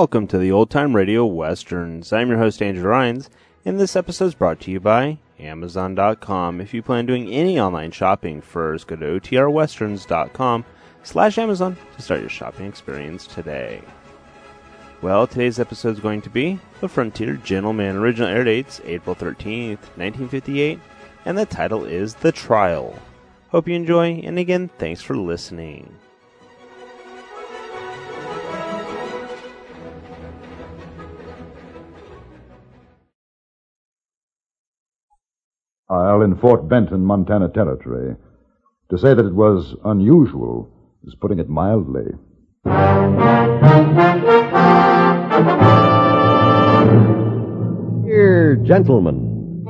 welcome to the Old Time Radio Westerns. I'm your host, Andrew Rhynes, and this episode is brought to you by Amazon.com. If you plan doing any online shopping first, go to otrwesterns.com/Amazon to start your shopping experience today. Well, today's episode is going to be The Frontier Gentleman. Original air dates April 13th, 1958, and the title is The Trial. Hope you enjoy, and again, thanks for listening. Trial in Fort Benton, Montana Territory. To say that it was unusual is putting it mildly. Dear gentlemen,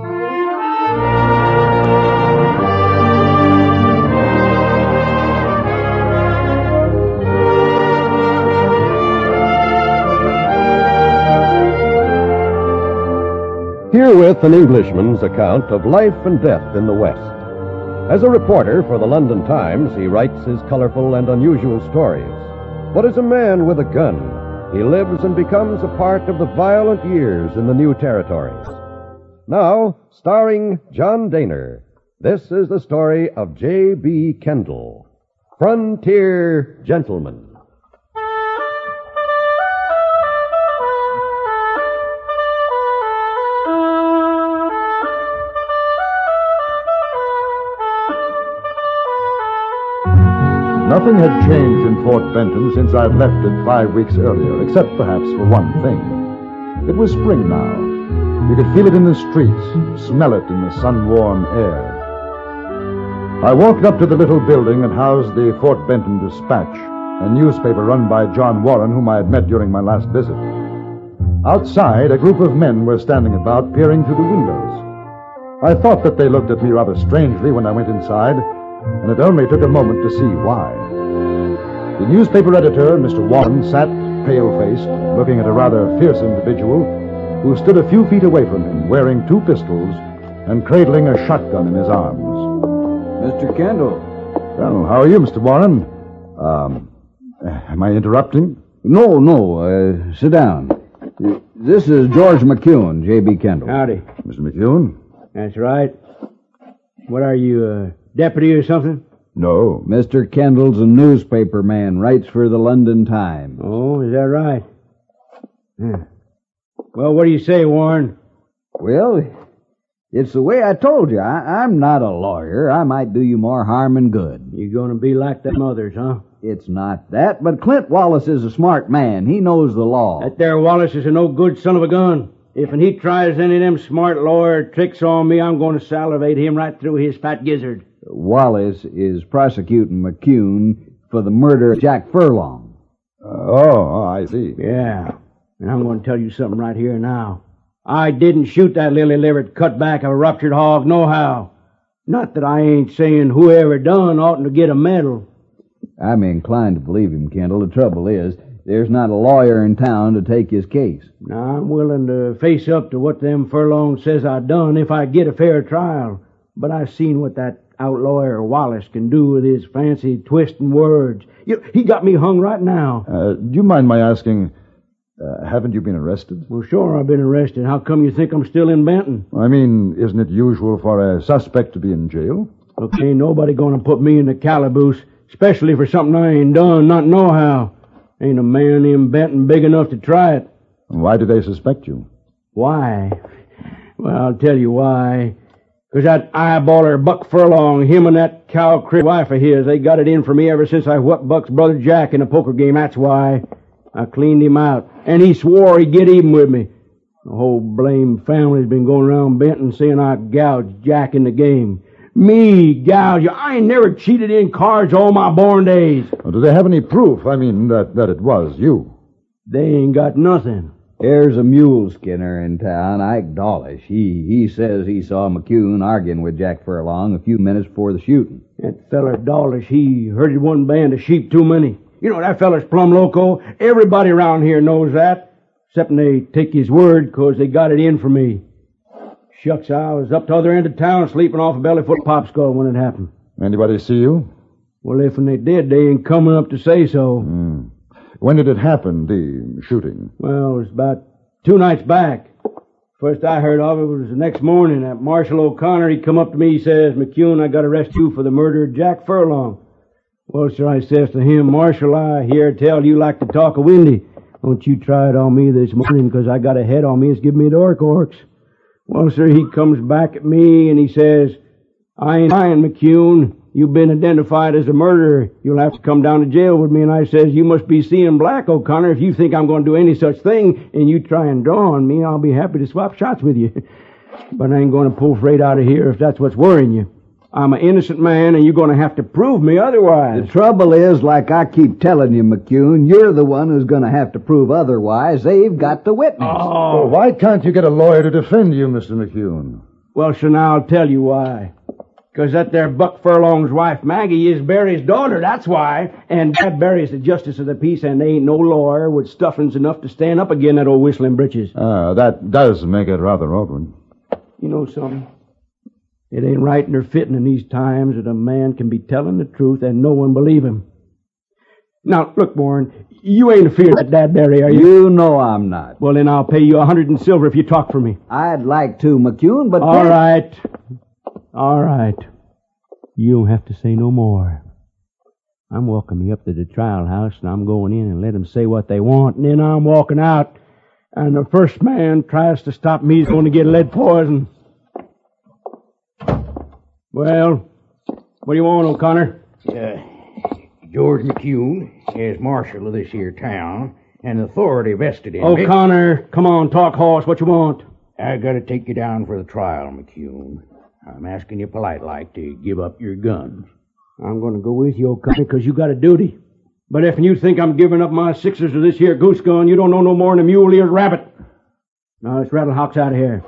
herewith an Englishman's account of life and death in the West. As a reporter for the London Times, he writes his colorful and unusual stories. But as a man with a gun, he lives and becomes a part of the violent years in the new territories. Now, starring John Dehner, this is the story of J.B. Kendall, Frontier Gentleman. Nothing had changed in Fort Benton since I'd left it 5 weeks earlier, except perhaps for one thing. It was spring now. You could feel it in the streets, smell it in the sun-warm air. I walked up to the little building that housed the Fort Benton Dispatch, a newspaper run by John Warren, whom I had met during my last visit. Outside, a group of men were standing about, peering through the windows. I thought that they looked at me rather strangely when I went inside, and it only took a moment to see why. The newspaper editor, Mr. Warren, sat pale-faced, looking at a rather fierce individual who stood a few feet away from him, wearing 2 pistols and cradling a shotgun in his arms. Mr. Kendall. Well, how are you, Mr. Warren? Am I interrupting? No, sit down. This is George McCune, J.B. Kendall. Howdy. Mr. McCune? That's right. What are you, deputy or something? No. Mr. Kendall's a newspaper man, writes for the London Times. Oh, is that right? Yeah. Well, what do you say, Warren? Well, it's the way I told you. I'm not a lawyer. I might do you more harm than good. You're going to be like them others, huh? It's not that, but Clint Wallace is a smart man. He knows the law. That there Wallace is a no-good son of a gun. If he tries any of them smart lawyer tricks on me, I'm going to salivate him right through his fat gizzard. Wallace is prosecuting McCune for the murder of Jack Furlong. I see. Yeah, and I'm going to tell you something right here now. I didn't shoot that lily-livered cutback of a ruptured hog nohow. Not that I ain't saying whoever done oughtn't to get a medal. I'm inclined to believe him, Kendall. The trouble is, there's not a lawyer in town to take his case. Now, I'm willing to face up to what them Furlong says I done if I get a fair trial. But I've seen what that outlawyer Wallace can do with his fancy twisting words. He got me hung right now. Do you mind my asking, haven't you been arrested? Well, sure, I've been arrested. How come you think I'm still in Benton? I mean, isn't it usual for a suspect to be in jail? Look, ain't nobody gonna put me in the calaboose, especially for something I ain't done, not nohow. Ain't a man in Benton big enough to try it. Why do they suspect you? Why? Well, I'll tell you why. 'Cause that eyeballer Buck Furlong, him and that cow critter wife of his, they got it in for me ever since I whooped Buck's brother Jack in a poker game. That's why. I cleaned him out. And he swore he'd get even with me. The whole blame family's been going around Benton saying I gouged Jack in the game. Me gouge you? I ain't never cheated in cards all my born days. Well, do they have any proof, that it was you? They ain't got nothing. There's a mule skinner in town, Ike Dawlish. He says he saw McCune arguing with Jack Furlong a few minutes before the shooting. That feller Dawlish, he herded one band of sheep too many. You know, that feller's plumb loco. Everybody around here knows that. Excepting they take his word 'cause they got it in for me. Shucks, I was up the other end of town sleeping off a bellyful of popsicle when it happened. Anybody see you? Well, if they did, they ain't coming up to say so. When did it happen, the shooting? Well, it was about 2 nights back. First I heard of it was the next morning. That Marshal O'Connor, he come up to me, he says, "McCune, I got to arrest you for the murder of Jack Furlong." Well, sir, I says to him, "Marshal, I hear tell you like to talk a windy. Don't you try it on me this morning, 'cause I got a head on me. It's giving me the orcs." Well, sir, he comes back at me and he says, "I ain't lying, McCune. You've been identified as a murderer. You'll have to come down to jail with me." And I says, "You must be seeing black, O'Connor. If you think I'm going to do any such thing and you try and draw on me, I'll be happy to swap shots with you. But I ain't going to pull freight out of here if that's what's worrying you. I'm an innocent man, and you're going to have to prove me otherwise." The trouble is, like I keep telling you, McCune, you're the one who's going to have to prove otherwise. They've got the witness. Well, why can't you get a lawyer to defend you, Mr. McCune? Well, sir, now I'll tell you why. 'Cause that there Buck Furlong's wife, Maggie, is Barry's daughter, that's why. And Dad Barry's the justice of the peace, and there ain't no lawyer with stuffings enough to stand up again that old whistling britches. That does make it rather awkward. You know something? It ain't right nor fitting in these times that a man can be telling the truth and no one believe him. Now, look, Warren, you ain't afeard of that Dad Barry, are you? You know I'm not. Well, then I'll pay you 100 in silver if you talk for me. I'd like to, McCune, but... All right. You don't have to say no more. I'm welcoming you up to the trial house, and I'm going in and let them say what they want, and then I'm walking out. And the first man tries to stop me is going to get lead poison. Well, what do you want, O'Connor? George McCune, as marshal of this here town, and authority vested in me. O'Connor, come on, talk horse. What you want? I gotta take you down for the trial, McCune. I'm asking you polite-like to give up your guns. I'm going to go with you, O'Connor, because you got a duty. But if you think I'm giving up my sixers to this here goose gun, you don't know no more than a mule-eared rabbit. Now, let's rattle Hawks out of here.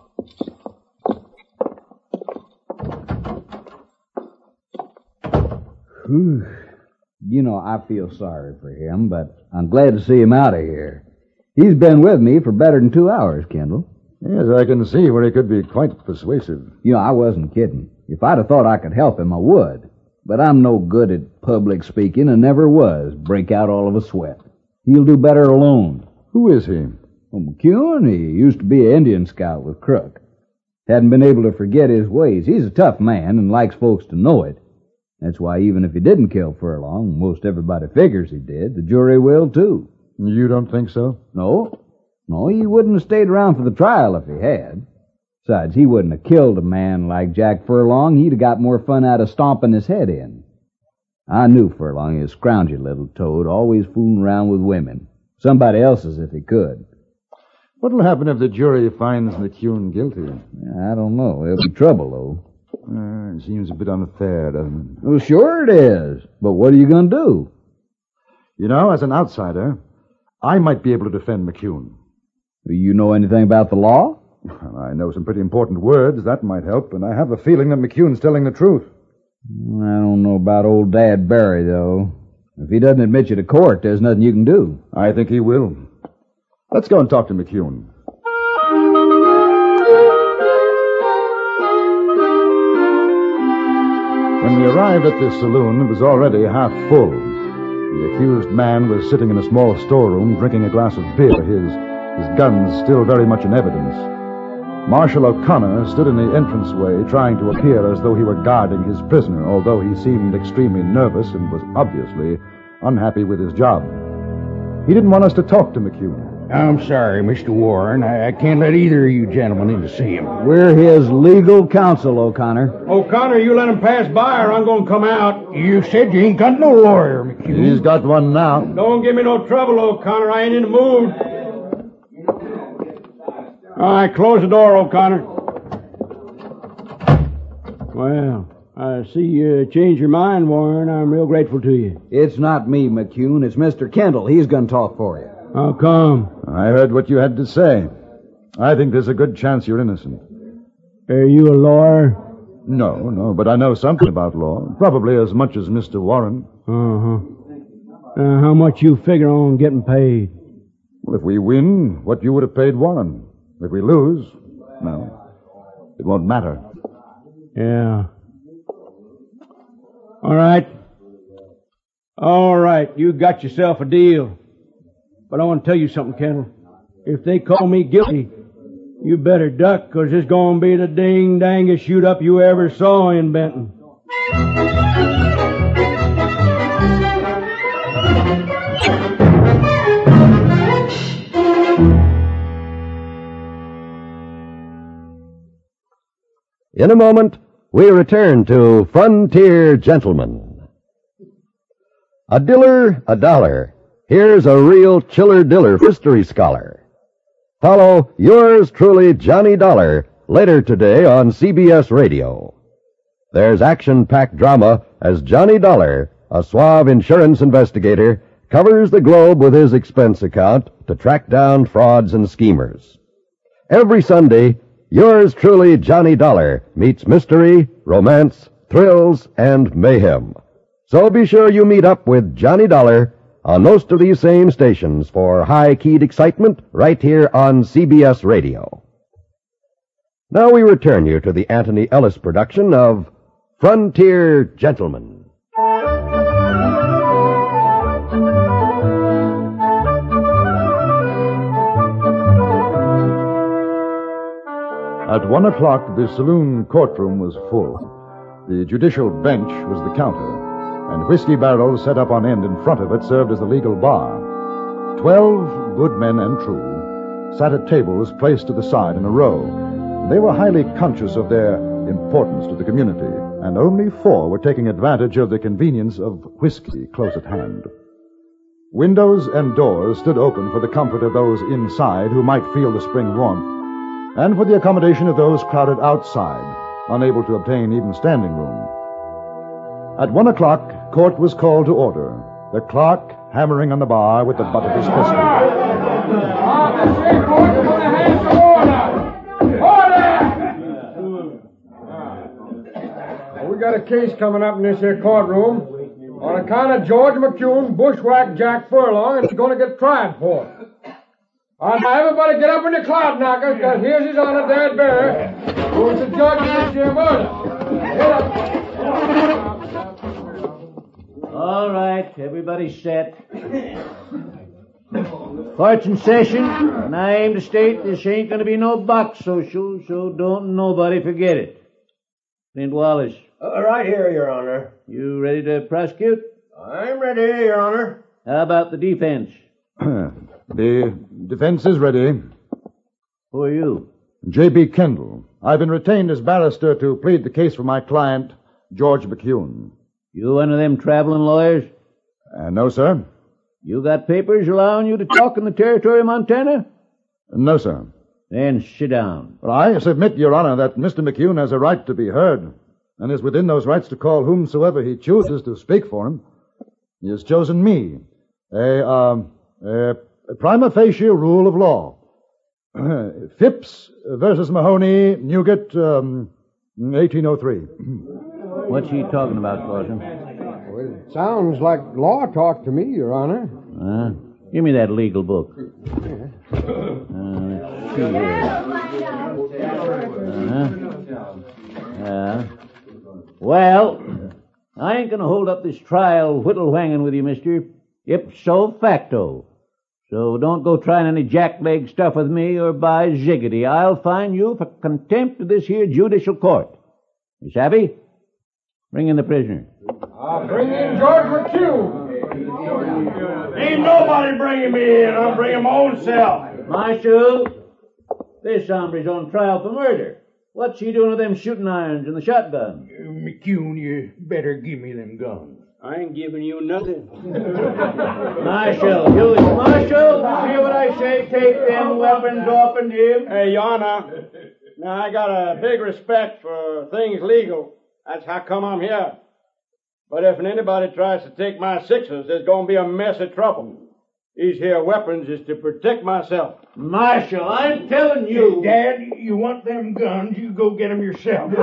Whew. You know, I feel sorry for him, but I'm glad to see him out of here. He's been with me for better than 2 hours, Kendall. Yes, I can see where he could be quite persuasive. You know, I wasn't kidding. If I'd have thought I could help him, I would. But I'm no good at public speaking and never was. Break out all of a sweat. He'll do better alone. Who is he? Well, McCune, he used to be an Indian scout with Crook. Hadn't been able to forget his ways. He's a tough man and likes folks to know it. That's why even if he didn't kill Furlong, most everybody figures he did, the jury will too. You don't think so? No, he wouldn't have stayed around for the trial if he had. Besides, he wouldn't have killed a man like Jack Furlong. He'd have got more fun out of stomping his head in. I knew Furlong, his scroungy little toad, always fooling around with women. Somebody else's if he could. What'll happen if the jury finds McCune guilty? I don't know. There'll be trouble, though. It seems a bit unfair, doesn't it? Well, sure it is. But what are you going to do? You know, as an outsider, I might be able to defend McCune. Do you know anything about the law? Well, I know some pretty important words. That might help, and I have a feeling that McCune's telling the truth. I don't know about old Dad Barry, though. If he doesn't admit you to court, there's nothing you can do. I think he will. Let's go and talk to McCune. When we arrived at the saloon, it was already half full. The accused man was sitting in a small storeroom drinking a glass of beer, his guns still very much in evidence. Marshal O'Connor stood in the entranceway trying to appear as though he were guarding his prisoner, although he seemed extremely nervous and was obviously unhappy with his job. He didn't want us to talk to McCune. I'm sorry, Mr. Warren. I can't let either of you gentlemen in to see him. We're his legal counsel, O'Connor. O'Connor, you let him pass by or I'm going to come out. You said you ain't got no lawyer, McCune. He's got one now. Don't give me no trouble, O'Connor. I ain't in the mood. All right, close the door, O'Connor. Well, I see you changed your mind, Warren. I'm real grateful to you. It's not me, McCune. It's Mr. Kendall. He's going to talk for you. How come? I heard what you had to say. I think there's a good chance you're innocent. Are you a lawyer? No, but I know something about law. Probably as much as Mr. Warren. How much you figure on getting paid? Well, if we win, what you would have paid Warren. If we lose, well, it won't matter. Yeah. All right. You got yourself a deal. But I want to tell you something, Kendall. If they call me guilty, you better duck, 'cause it's going to be the ding-dangest shoot-up you ever saw in Benton. In a moment, we return to Frontier Gentlemen. A diller, a dollar. Here's a real chiller-diller history scholar. Follow yours truly, Johnny Dollar, later today on CBS Radio. There's action-packed drama as Johnny Dollar, a suave insurance investigator, covers the globe with his expense account to track down frauds and schemers. Every Sunday, yours truly, Johnny Dollar, meets mystery, romance, thrills, and mayhem. So be sure you meet up with Johnny Dollar on most of these same stations for high-keyed excitement right here on CBS Radio. Now we return you to the Anthony Ellis production of Frontier Gentlemen. At 1 o'clock, the saloon courtroom was full. The judicial bench was the counter, and whiskey barrels set up on end in front of it served as the legal bar. 12 good men and true sat at tables placed to the side in a row. They were highly conscious of their importance to the community, and only 4 were taking advantage of the convenience of whiskey close at hand. Windows and doors stood open for the comfort of those inside who might feel the spring warmth, and for the accommodation of those crowded outside, unable to obtain even standing room. At 1 o'clock, court was called to order, the clerk hammering on the bar with the butt of his pistol. We got a case coming up in this here courtroom on account of George McCune bushwhacked Jack Furlong and he's going to get tried for it. Now, everybody get up in the cloud knockers, because here's his honor, Dad Bear, who's the judge of this here murder. Get up. All right, everybody set. Court's in session, and I aim to state this ain't going to be no box social, so don't nobody forget it. Clint Wallace. Right here, Your Honor. You ready to prosecute? I'm ready, Your Honor. How about the defense? The defense is ready. Who are you? J.B. Kendall. I've been retained as barrister to plead the case for my client, George McCune. You one of them traveling lawyers? No, sir. You got papers allowing you to talk in the territory of Montana? No, sir. Then sit down. Well, I submit, Your Honor, that Mr. McCune has a right to be heard, and is within those rights to call whomsoever he chooses to speak for him. He has chosen me. A prima facie rule of law. Phipps versus Mahoney, Newgate, 1803. What's he talking about, Carson? Well, it sounds like law talk to me, Your Honor. Give me that legal book. Let's see here. Well, I ain't going to hold up this trial whittle-whanging with you, mister. Ipso facto. So don't go trying any jackleg stuff with me, or by ziggity, I'll fine you for contempt of this here judicial court. You savvy? Bring in the prisoner. I'll bring in George McCune. Ain't nobody bringing me in. I'll bring him my own self. Marshal, this hombre's on trial for murder. What's he doing with them shooting irons and the shotgun? McCune, you better give me them guns. I ain't giving you nothing. Marshal, you Marshal, hear what I say? Take them weapons off and him. Hey, Your Honor, now I got a big respect for things legal. That's how come I'm here. But if anybody tries to take my sixes, there's going to be a mess of trouble. These here weapons is to protect myself. Marshal, I'm telling you. Dad, you want them guns, you go get them yourself.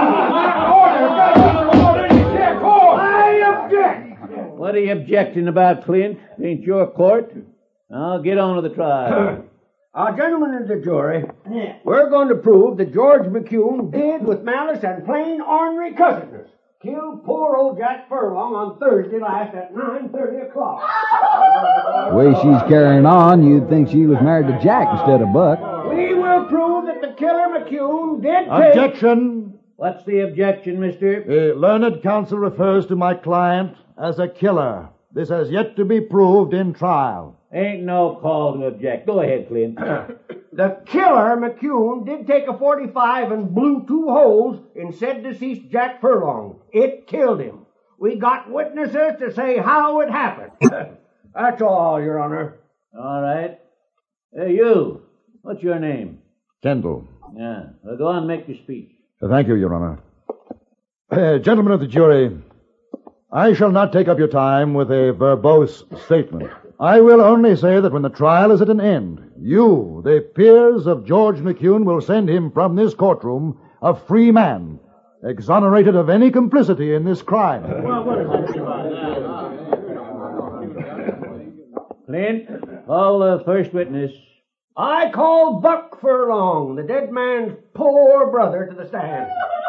I object. What are you objecting about, Clint? Ain't your court. I'll get on with the trial. Gentlemen of the jury, we're going to prove that George McCune did with malice and plain ornery cussedness killed poor old Jack Furlong on Thursday last at 9:30 o'clock. The way she's carrying on, you'd think she was married to Jack instead of Buck. We will prove that the killer McCune did take... Objection! What's the objection, mister? The learned counsel refers to my client as a killer. This has yet to be proved in trial. Ain't no call to object. Go ahead, Clint. The killer McCune did take a .45 and blew 2 holes in said deceased Jack Furlong. It killed him. We got witnesses to say how it happened. That's all, Your Honor. All right. Hey, you. What's your name? Kendall. Yeah. Well, go on and make your speech. Thank you, Your Honor. Gentlemen of the jury, I shall not take up your time with a verbose statement. I will only say that when the trial is at an end, you, the peers of George McCune, will send him from this courtroom a free man, exonerated of any complicity in this crime. Clint, call the first witness. I call Buck Furlong, the dead man's poor brother, to the stand.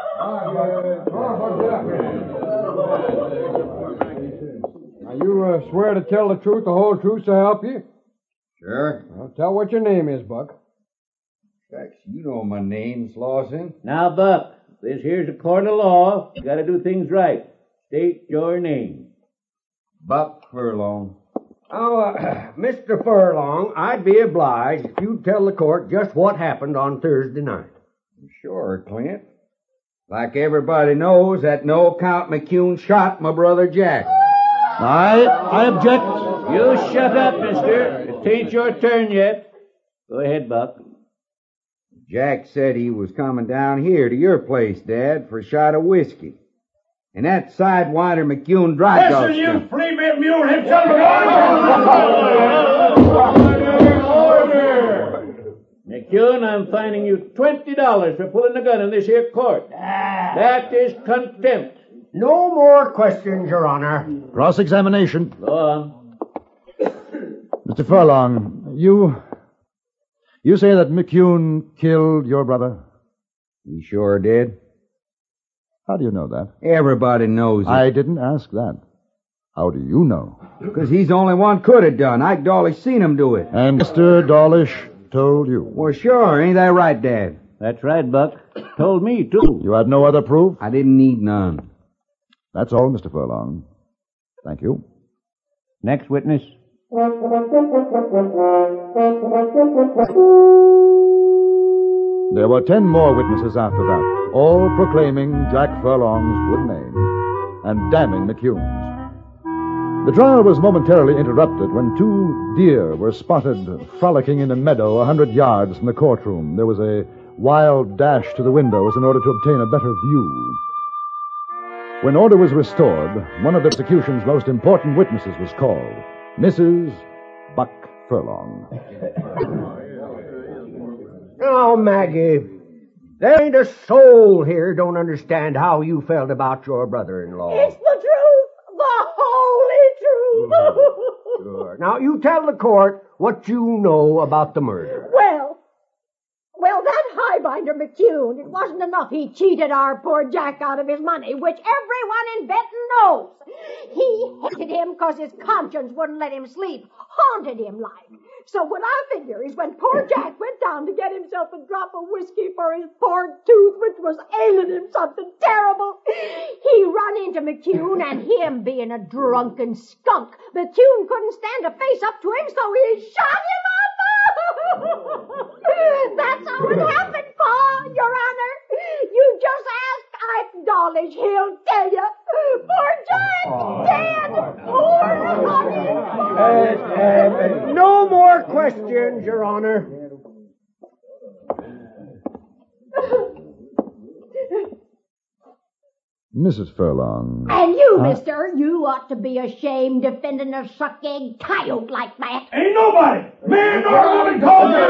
Now, you swear to tell the truth, the whole truth, so help you? Sure. Well, tell what your name is, Buck. Shucks, you know my name, Slauson. Now, Buck, this here's a court of law. You gotta do things right. State your name. Buck Furlong. Oh, Mr. Furlong, I'd be obliged if you'd tell the court just what happened on Thursday night. Sure, Clint. Like everybody knows, that no account McCune shot my brother Jack. I object. You shut up, mister. It ain't your turn yet. Go ahead, Buck. Jack said he was coming down here to your place, Dad, for a shot of whiskey. And that sidewinder McCune dry dog. Listen, you flea-bit mule, him gentlemen. McCune, I'm fining you $20 for pulling the gun in this here court. That is contempt. No more questions, Your Honor. Cross-examination. Go on. Mr. Furlong, you say that McCune killed your brother? He sure did. How do you know that? Everybody knows it. I didn't ask that. How do you know? Because he's the only one could have done. Ike Dawlish seen him do it. And Mr. Dawlish told you? Well, sure. Ain't that right, Dad? That's right, Buck. Told me, too. You had no other proof? I didn't need none. That's all, Mr. Furlong. Thank you. Next witness. There were 10 more witnesses after that, all proclaiming Jack Furlong's good name and damning McCune's. The trial was momentarily interrupted when 2 deer were spotted frolicking in a meadow 100 yards from the courtroom. There was a wild dash to the windows in order to obtain a better view. When order was restored, one of the execution's most important witnesses was called, Mrs. Buck Furlong. Oh, Maggie, there ain't a soul here don't understand how you felt about your brother-in-law. It's the truth, the holy truth. Sure. Now, you tell the court what you know about the murder. Well, that highbinder McCune, it wasn't enough he cheated our poor Jack out of his money, which everyone in Benton knows. He hated him because his conscience wouldn't let him sleep, haunted him like. So what I figure is when poor Jack went down to get himself a drop of whiskey for his poor tooth, which was ailing him something terrible, he run into McCune, and him being a drunken skunk, McCune couldn't stand to face up to him, so he shot him up. That's how it happened, Pa, Your Honor. You just ask Ike Dawlish, he'll tell you. Poor Jack's dead. Poor honey. No more questions, Your Honor. Mrs. Furlong. And you, mister, you ought to be ashamed defending a suck-egg coyote like that. Ain't nobody, man nor woman called me.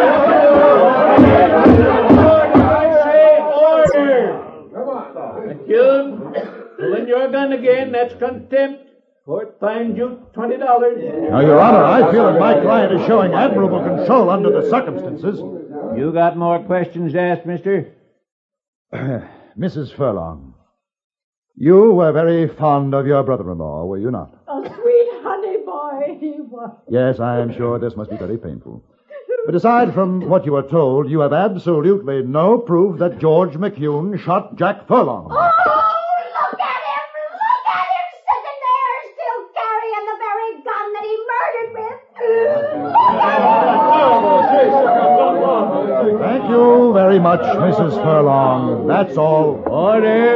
Order! McCune, pulling your gun again. That's contempt. Court fined you $20. Now, Your Honor, I feel that my client is showing admirable control under the circumstances. You got more questions to ask, mister? Mrs. Furlong, You were very fond of your brother-in-law, were you not? A sweet honey boy he was. Yes, I am sure this must be very painful. But aside from what you are told, you have absolutely no proof that George McCune shot Jack Furlong. Oh, look at him! Look at him sitting there, still carrying the very gun that he murdered with. Thank you very much, Mrs. Furlong. That's all. Order!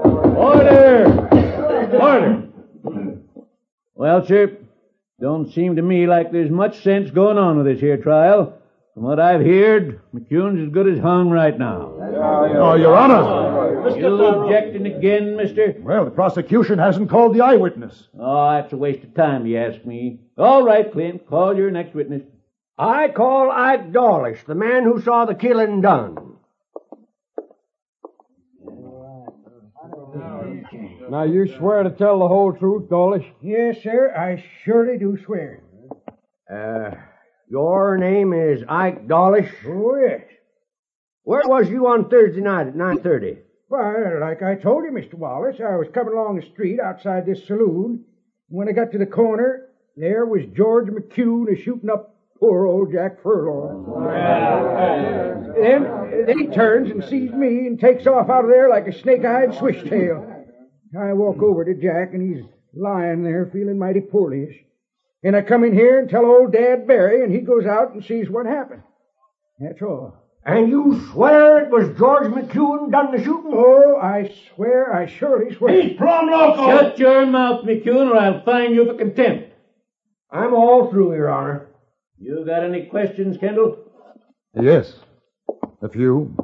Order! Order! Well, sir, don't seem to me like there's much sense going on with this here trial. From what I've heard, McCune's as good as hung right now. Oh, Your Honor. You objecting again, mister? Well, the prosecution hasn't called the eyewitness. Oh, that's a waste of time, you ask me. All right, Clint, call your next witness. I call Ike Dawlish, the man who saw the killing done. Now, you swear to tell the whole truth, Dawlish? Yes, sir, I surely do swear. Your name is Ike Dawlish? Oh, yes. Where was you on Thursday night at 9:30? Well, like I told you, Mr. Wallace, I was coming along the street outside this saloon. When I got to the corner, there was George McCune a-shooting up poor old Jack Furlong. Then he turns and sees me and takes off out of there like a snake-eyed swishtail. I walk over to Jack, and he's lying there feeling mighty poorly-ish. And I come in here and tell old Dad Barry, and he goes out and sees what happened. That's all. And you swear it was George McCune done the shooting? Oh, I swear, I surely swear. He's plumb loco. Shut your mouth, McCune, or I'll fine you for contempt. I'm all through, Your Honor. You got any questions, Kendall? Yes, a few.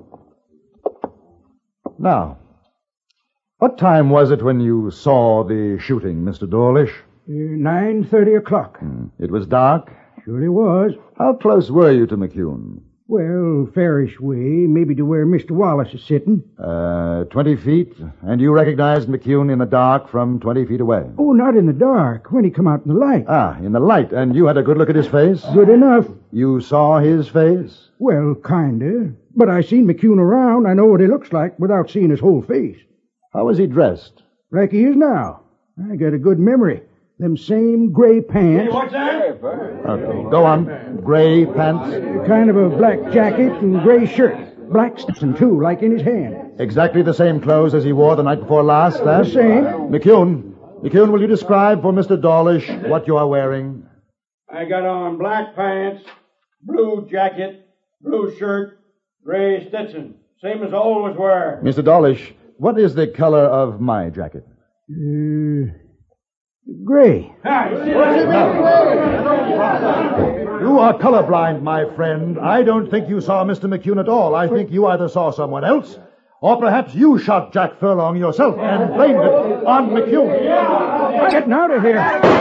Now, what time was it when you saw the shooting, Mr. Dawlish? 9:30 o'clock. It was dark. Surely was. How close were you to McCune? Well, fairish way, maybe to where Mr. Wallace is sitting. 20 feet, and you recognized McCune in the dark from 20 feet away. Oh, not in the dark, when he come out in the light. Ah, in the light, and you had a good look at his face? Good enough. You saw his face? Well, kinda. But I seen McCune around. I know what he looks like without seeing his whole face. How was he dressed? Like he is now. I got a good memory. Them same gray pants. Hey, what's that? Okay, go on. Gray pants? Kind of a black jacket and gray shirt. Black Stetson, too, like in his hand. Exactly the same clothes as he wore the night before last, eh? The same. McCune, will you describe for Mr. Dawlish what you are wearing? I got on black pants, blue jacket, blue shirt, gray Stetson. Same as I always wear. Mr. Dawlish, what is the color of my jacket? Gray. You are colorblind, my friend. I don't think you saw Mr. McCune at all. I think you either saw someone else, or perhaps you shot Jack Furlong yourself and blamed it on McCune. Getting out of here.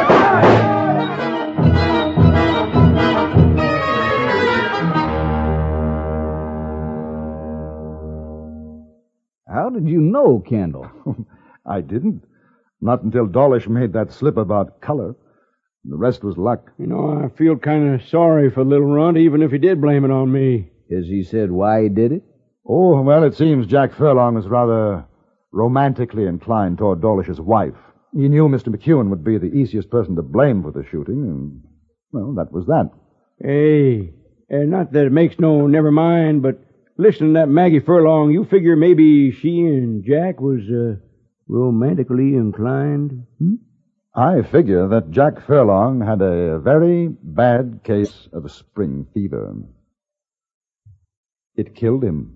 How did you know, Kendall? I didn't. Not until Dawlish made that slip about color. The rest was luck. You know, I feel kind of sorry for little Runt, even if he did blame it on me. Has he said why he did it? Oh, well, it seems Jack Furlong was rather romantically inclined toward Dawlish's wife. He knew Mr. McCune would be the easiest person to blame for the shooting, and, well, that was that. Hey, not that it makes no never mind, but listen to that Maggie Furlong, you figure maybe she and Jack was, romantically inclined? I figure that Jack Furlong had a very bad case of spring fever. It killed him.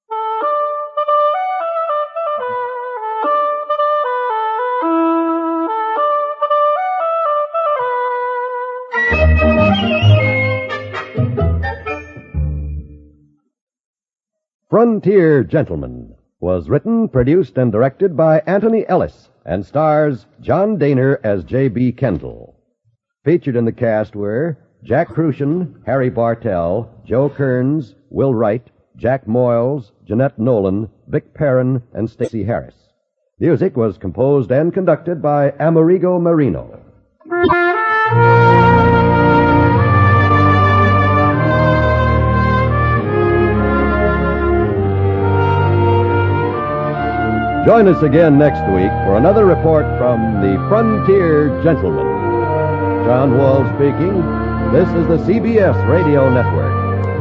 Frontier Gentlemen was written, produced, and directed by Anthony Ellis and stars John Daner as J.B. Kendall. Featured in the cast were Jack Crucian, Harry Bartell, Joe Kearns, Will Wright, Jack Moyles, Jeanette Nolan, Vic Perrin, and Stacey Harris. Music was composed and conducted by Amerigo Marino. Join us again next week for another report from the Frontier Gentleman. John Wall speaking. This is the CBS Radio Network.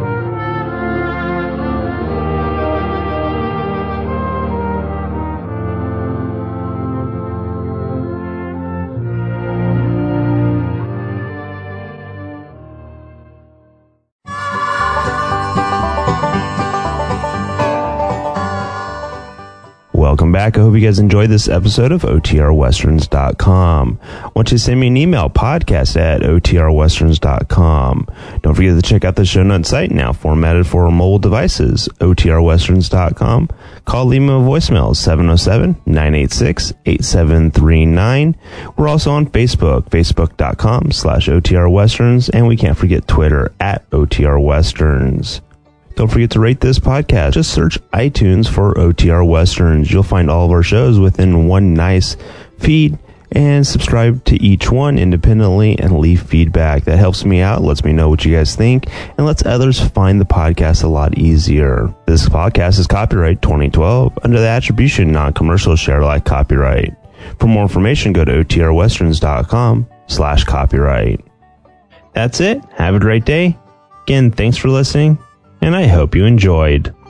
Welcome back. I hope you guys enjoyed this episode of OTRWesterns.com. I want you to send me an email, podcast@OTRWesterns.com. Don't forget to check out the show notes site, now formatted for mobile devices, OTRWesterns.com. Call, leave me a voicemail, 707-986-8739. We're also on Facebook, Facebook.com/OTRWesterns, and we can't forget Twitter @OTRWesterns. Don't forget to rate this podcast. Just search iTunes for OTR Westerns. You'll find all of our shows within one nice feed, and subscribe to each one independently and leave feedback. That helps me out, lets me know what you guys think, and lets others find the podcast a lot easier. This podcast is copyright 2012 under the attribution non-commercial share alike copyright. For more information, go to OTRWesterns.com/copyright. That's it. Have a great day. Again, thanks for listening, and I hope you enjoyed.